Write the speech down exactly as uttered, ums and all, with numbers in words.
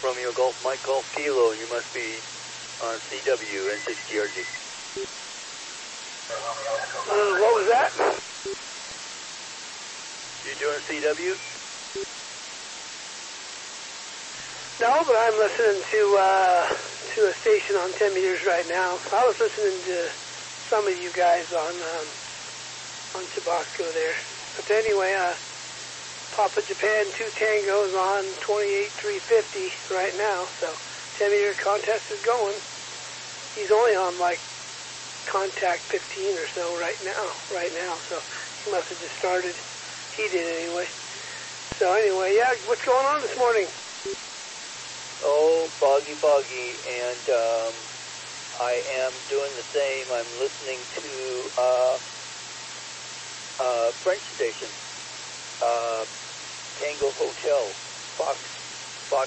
Romeo Golf Mike Golf Kilo, and you must be on C W N six G R G. Uh, what was that? You doing C W? No, but I'm listening to uh, to a station on ten meters right now. I was listening to some of you guys on um, on Tabasco there. But anyway, uh, Papa Japan two Tangos on twenty-eight three fifty right now. So ten meter contest is going. He's only on like contact fifteen or so right now. Right now, so he must have just started. He did anyway. So anyway, yeah. What's going on this morning? Oh, foggy, foggy, and um, I am doing the same. I'm listening to uh, uh, French station, uh, Tango Hotel, Fox